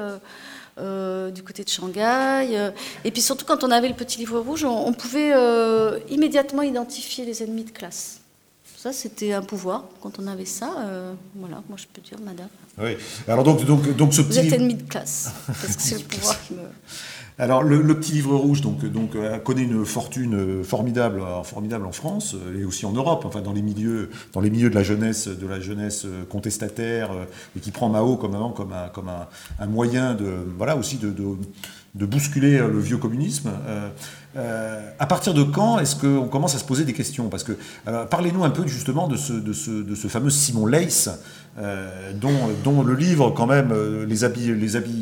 du côté de Shanghai. Et puis surtout quand on avait le petit livre rouge, on pouvait immédiatement identifier les ennemis de classe. Ça, c'était un pouvoir. Quand on avait ça, voilà, moi je peux dire, madame. Oui. Alors donc ce petit. Vous êtes ennemi de classe, parce que c'est le pouvoir qui me. Alors le petit livre rouge connaît une fortune formidable en France et aussi en Europe, enfin dans les milieux de la jeunesse contestataire et qui prend Mao comme un moyen de bousculer le vieux communisme. À partir de quand est-ce qu'on commence à se poser des questions? Parce que parlez-nous un peu justement de ce fameux Simon Leys, dont le livre quand même les habits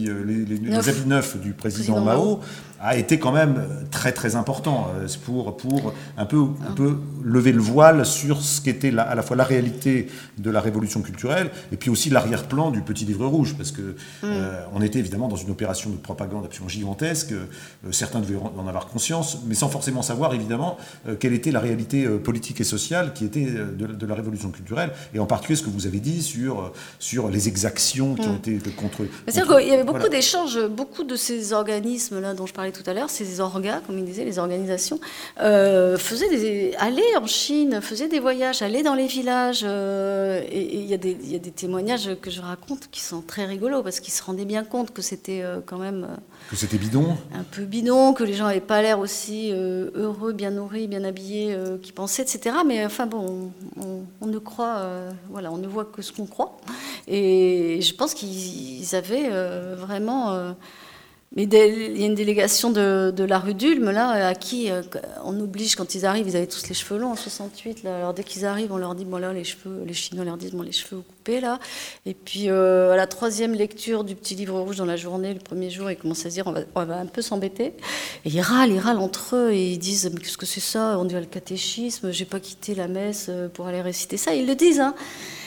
neufs du président Mao a été quand même très très important pour un peu lever le voile sur ce qu'était à la fois la réalité de la révolution culturelle et puis aussi l'arrière-plan du petit livre rouge, parce que on était évidemment dans une opération de propagande absolument gigantesque. Certains devaient en avoir conscience, mais sans forcément savoir évidemment quelle était la réalité politique et sociale qui était de la révolution culturelle, et en particulier ce que vous avez dit sur les exactions qui ont été contre. C'est-à-dire qu'il y avait beaucoup d'échanges, beaucoup de ces organismes-là dont je parlais tout à l'heure, ces orgas, comme ils disaient, les organisations, allaient en Chine, faisaient des voyages, allaient dans les villages, et il y a des témoignages que je raconte qui sont très rigolos, parce qu'ils se rendaient bien compte que c'était quand même... que c'était bidon. Un peu bidon, que les gens n'avaient pas l'air aussi heureux, bien nourris, bien habillés qu'ils pensaient, etc. Mais enfin bon, on ne croit, on ne voit que ce qu'on croit. Et je pense qu'ils avaient vraiment... mais il y a une délégation de la rue d'Ulm, là, à qui on oblige, quand ils arrivent, ils avaient tous les cheveux longs en 68. Là, alors dès qu'ils arrivent, on leur dit, bon là, les Chinois leur disent, bon, les cheveux coupés, là. Et puis, à la 3e lecture du petit livre rouge dans la journée, le premier jour, ils commencent à se dire, on va un peu s'embêter. Et ils râlent entre eux, et ils disent, mais qu'est-ce que c'est ça? On dirait le catéchisme, j'ai pas quitté la messe pour aller réciter ça. Ils le disent, hein.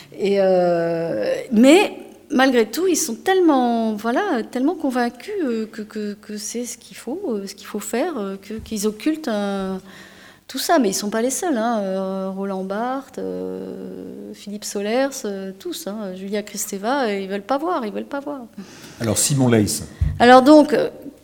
Mais... malgré tout, ils sont tellement convaincus que c'est ce qu'il faut faire, qu'ils occultent tout ça. Mais ils ne sont pas les seuls. Hein. Roland Barthes, Philippe Solers, tous. Hein. Julia Kristeva, ils ne veulent pas voir. Alors, Simon Leys. Alors donc,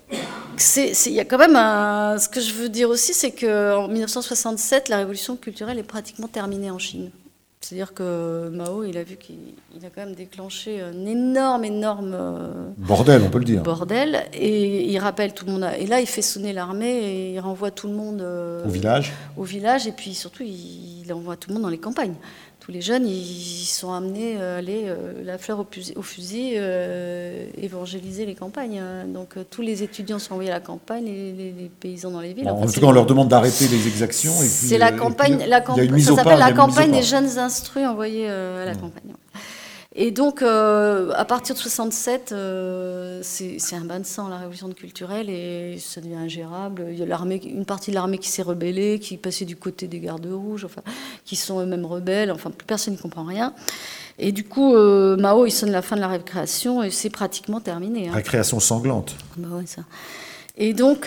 il y a quand même ce que je veux dire aussi, c'est qu'en 1967, la révolution culturelle est pratiquement terminée en Chine. C'est-à-dire que Mao, il a vu qu'il a quand même déclenché un énorme bordel, on peut le dire. Bordel, et il rappelle tout le monde. Et là, il fait sonner l'armée et il renvoie tout le monde au village, et puis surtout, il envoie tout le monde dans les campagnes. Tous les jeunes, ils sont amenés à aller la fleur au fusil, évangéliser les campagnes. Donc tous les étudiants sont envoyés à la campagne, les paysans dans les villes. En tout cas, on leur demande d'arrêter les exactions. C'est la campagne. Ça s'appelle la campagne des jeunes instruits envoyés à la campagne. Et donc, à partir de 67, c'est un bain de sang, la révolution culturelle, et ça devient ingérable. Il y a une partie de l'armée qui s'est rebellée, qui passait du côté des gardes rouges, enfin, qui sont eux-mêmes rebelles, enfin, plus personne ne comprend rien. Et du coup, Mao, il sonne la fin de la récréation, et c'est pratiquement terminé. Hein. Récréation sanglante. Bah ouais, ça. Et donc,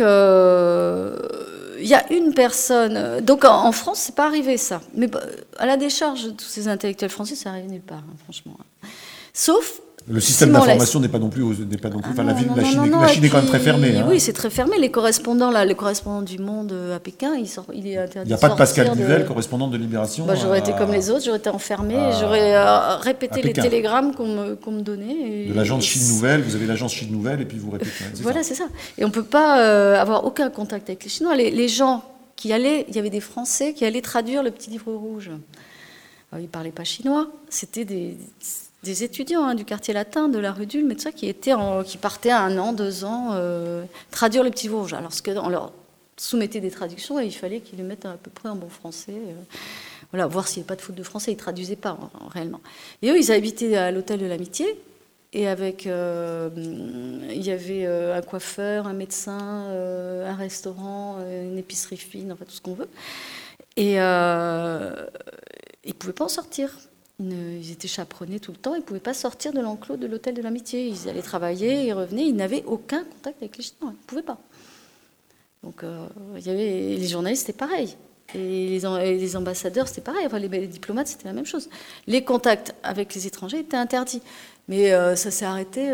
il y a une personne... Donc, en France, c'est pas arrivé, ça. Mais à la décharge de tous ces intellectuels français, ça arrive nulle part, hein, franchement. Sauf... Le système d'information n'est pas non plus... Enfin, la Chine est quand même très fermée. Hein. Oui, c'est très fermé. Les correspondants du Monde à Pékin, il est interdit. Il n'y a pas de Pascal Nivelle, correspondant de Libération. J'aurais été comme les autres, j'aurais été enfermée, j'aurais répété les télégrammes qu'on me donnait. De l'agence Chine Nouvelle, vous avez l'agence Chine Nouvelle, et puis vous répétez. Voilà, c'est ça. Et on ne peut pas avoir aucun contact avec les Chinois. Les gens qui allaient, il y avait des Français qui allaient traduire le petit livre rouge. Alors, ils ne parlaient pas chinois, c'était des étudiants du quartier latin, de la rue d'Ulm, et tout ça, qui partaient à 1 an, 2 ans, traduire le petit livre rouge. Alors, on leur soumettait des traductions et il fallait qu'ils les mettent à peu près en bon français. Voir s'il n'y avait pas de faute de français. Ils ne traduisaient pas, réellement. Et eux, ils habitaient à l'hôtel de l'Amitié, et avec... il y avait un coiffeur, un médecin, un restaurant, une épicerie fine, enfin, tout ce qu'on veut. Et ils ne pouvaient pas en sortir. Ils étaient chaperonnés tout le temps, ils ne pouvaient pas sortir de l'enclos de l'hôtel de l'Amitié. Ils allaient travailler, ils revenaient, ils n'avaient aucun contact avec les Chinois, ils ne pouvaient pas. Donc il y avait les journalistes, c'était pareil. Et les ambassadeurs, c'était pareil. Enfin, les diplomates, c'était la même chose. Les contacts avec les étrangers étaient interdits. Mais ça s'est arrêté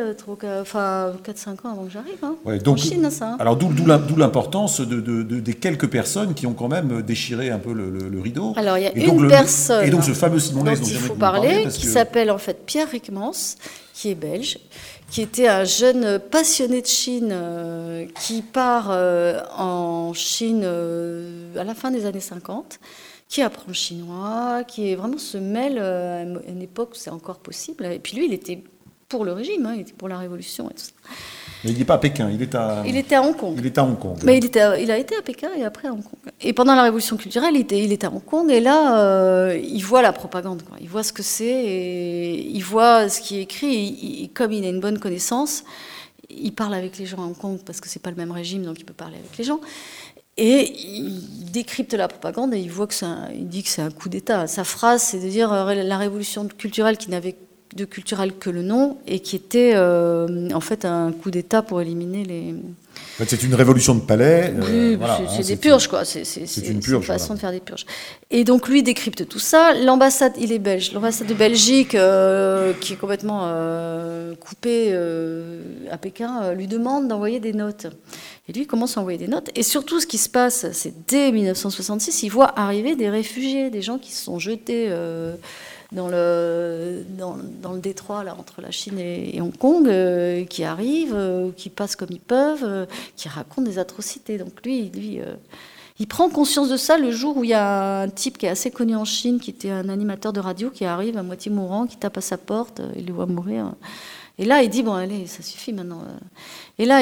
4-5 ans avant que j'arrive. En Chine, ça. Alors d'où l'importance des quelques personnes qui ont quand même déchiré un peu le rideau. Alors il y a une personne et donc ce fameux Simon Leys dont il faut parler, qui s'appelle en fait Pierre Rickmans, qui est belge, qui était un jeune passionné de Chine, qui part en Chine à la fin des années 50, qui apprend le chinois, qui vraiment se mêle à une époque où c'est encore possible. Et puis lui, il était pour le régime, il était pour la révolution et tout ça. Mais il n'est pas à Pékin, il était à Hong Kong. Il était à Hong Kong. Mais il a été à Pékin et après à Hong Kong. Et pendant la révolution culturelle, il était à Hong Kong et là, il voit la propagande, quoi. Il voit ce que c'est et il voit ce qui est écrit. Et comme il a une bonne connaissance, il parle avec les gens à Hong Kong parce que c'est pas le même régime, donc il peut parler avec les gens. Et il décrypte la propagande et il voit il dit que c'est un coup d'État. Sa phrase, c'est de dire la révolution culturelle qui n'avait de culturel que le nom et qui était en fait un coup d'État pour éliminer les... En fait, c'est une révolution de palais. Oui, c'est des purges, quoi. C'est une façon de faire des purges. Et donc lui décrypte tout ça. L'ambassade, il est belge. L'ambassade de Belgique, qui est complètement coupée à Pékin, lui demande d'envoyer des notes. Et lui, il commence à envoyer des notes. Et surtout, ce qui se passe, c'est dès 1966, il voit arriver des réfugiés, des gens qui se sont jetés dans le détroit là, entre la Chine et Hong Kong, qui arrivent, qui passent comme ils peuvent, qui racontent des atrocités. Donc lui, il prend conscience de ça le jour où il y a un type qui est assez connu en Chine, qui était un animateur de radio, qui arrive à moitié mourant, qui tape à sa porte, il le voit mourir. Et là, il dit, bon, allez, ça suffit maintenant. Et là,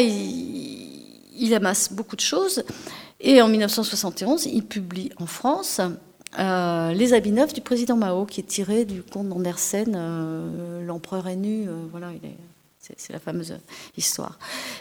il amasse beaucoup de choses. Et en 1971, il publie en France Les habits neufs du président Mao, qui est tiré du conte d'Andersen, L'empereur est nu. Voilà, c'est la fameuse histoire.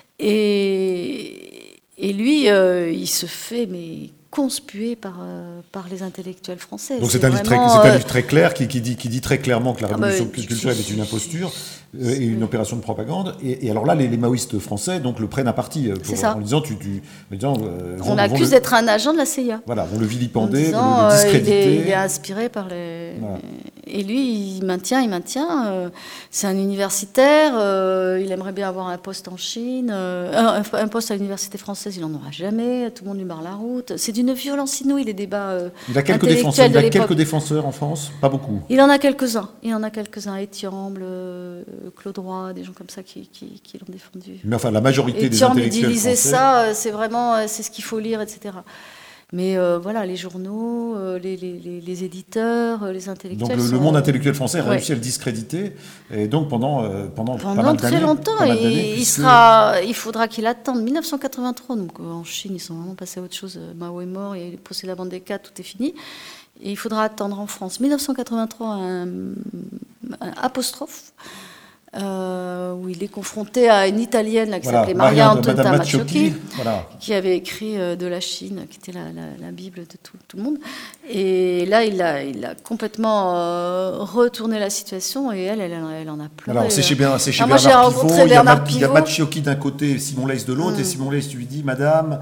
Et lui, il se fait conspué par les intellectuels français. Donc c'est un livre très clair qui dit très clairement que la révolution culturelle est une imposture et une opération de propagande. Et alors là, les maoïstes français donc le prennent à partie en disant on l'accuse d'être un agent de la CIA. Voilà, vont le vilipender, vont le discréditer. Il est inspiré par les... Voilà. Et lui, il maintient. C'est un universitaire. Il aimerait bien avoir un poste en Chine, un poste à l'université française. Il n'en aura jamais. Tout le monde lui barre la route. C'est d'une violence inouïe, les débats il a quelques défenseurs en France, pas beaucoup. Il en a quelques-uns. Étiamble, Claude Roy, des gens comme ça qui l'ont défendu. Mais enfin, la majorité des intellectuels français... il ça, c'est ce qu'il faut lire, etc. Mais voilà, les journaux, les éditeurs, les intellectuels... Donc le monde intellectuel français a réussi à le discréditer, et donc pendant pas mal très d'années, longtemps. Il faudra qu'il attende 1983. Donc en Chine, ils sont vraiment passés à autre chose. Mao est mort, il y a eu le procès de la bande des quatre, tout est fini. Et il faudra attendre en France 1983 un apostrophe. Où il est confronté à une Italienne là, qui s'appelait Maria Antonietta Maciocchi, qui avait écrit de la Chine, qui était la Bible de tout le monde. Et là, il a complètement retourné la situation et elle en a pleuré. Alors, c'est chez Bernard Pivot. Il y a Maciocchi d'un côté, Simon Leys de l'autre, et Simon Leys lui dit, Madame,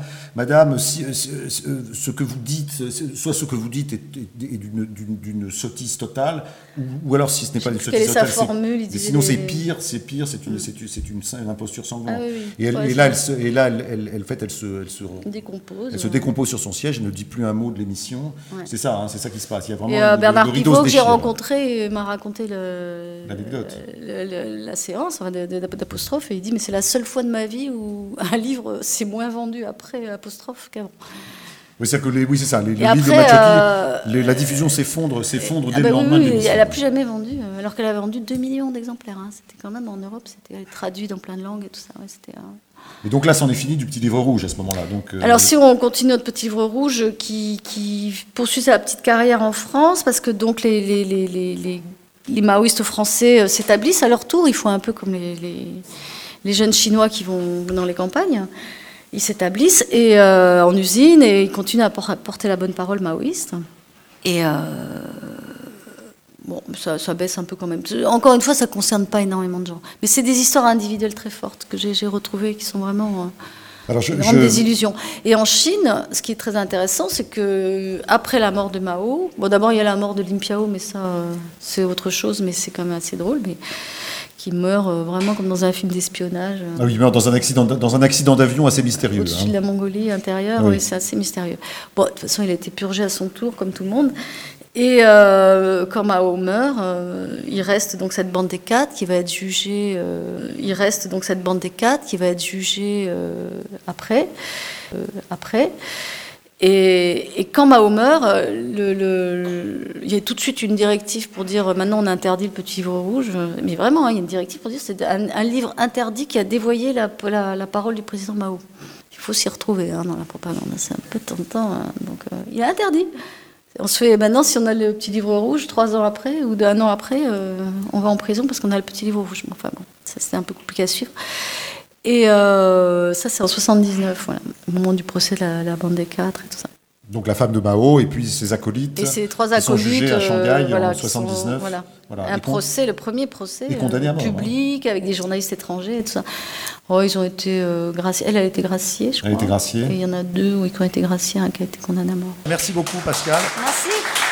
ce que vous dites, soit ce que vous dites est d'une sottise totale, ou alors si ce n'est pas une sottise totale, sinon c'est pire. C'est une imposture sanglante. Ah, oui. Et là, elle se décompose sur son siège. Elle ne dit plus un mot de l'émission. Ouais. C'est ça qui se passe. Il y a vraiment Bernard Pivot que j'ai rencontré m'a raconté la séance d'apostrophe et il dit mais c'est la seule fois de ma vie où un livre s'est moins vendu après apostrophe qu'avant. Oui, c'est ça. Les livres de Maciocchi, la diffusion s'effondre dès le lendemain de l'émission. Elle n'a plus jamais vendu, alors qu'elle avait vendu 2 millions d'exemplaires. C'était quand même en Europe, c'était traduit dans plein de langues et tout ça. Ouais, et donc là, c'en est fini du petit livre rouge à ce moment-là. Alors si on continue notre petit livre rouge qui poursuit sa petite carrière en France, parce que donc les maoïstes français s'établissent à leur tour, ils font un peu comme les jeunes Chinois qui vont dans les campagnes. Ils s'établissent en usine et ils continuent à porter la bonne parole maoïste. Et Bon, ça baisse un peu quand même. Encore une fois, ça ne concerne pas énormément de gens. Mais c'est des histoires individuelles très fortes que j'ai retrouvées, qui sont vraiment des illusions. Et en Chine, ce qui est très intéressant, c'est qu'après la mort de Mao, bon, d'abord il y a la mort de Lin Piao, mais ça, c'est autre chose, mais c'est quand même assez drôle, mais qui meurt vraiment comme dans un film d'espionnage. Ah oui, il meurt dans un accident d'avion assez mystérieux. Au-dessus de la Mongolie intérieure, oui, c'est assez mystérieux. Bon, de toute façon, il a été purgé à son tour, comme tout le monde. Et quand Mao meurt, il reste donc cette bande des quatre qui va être jugée. Après. Et quand Mao meurt, il y a tout de suite une directive pour dire maintenant on interdit le petit livre rouge. Mais vraiment, il y a une directive pour dire que c'est un livre interdit qui a dévoyé la parole du président Mao. Il faut s'y retrouver dans la propagande. C'est un peu tentant. Donc, il est interdit. On se fait maintenant, si on a le petit livre rouge, 3 ans après ou 1 an après, on va en prison parce qu'on a le petit livre rouge. Enfin bon, ça c'était un peu compliqué à suivre. Et ça c'est en 79, voilà, au moment du procès de la bande des quatre et tout ça. Donc la femme de Mao et puis ses acolytes. Et ces 3 acolytes sont jugés à Shanghai en 79. Le premier procès mort, public avec des journalistes étrangers et tout ça. Oh, ils ont été graciés. Elle a été graciée, je crois. Elle a été graciée. Et il y en a 2 qui ont été graciés, un qui a été condamné à mort. Merci beaucoup, Pascal. Merci.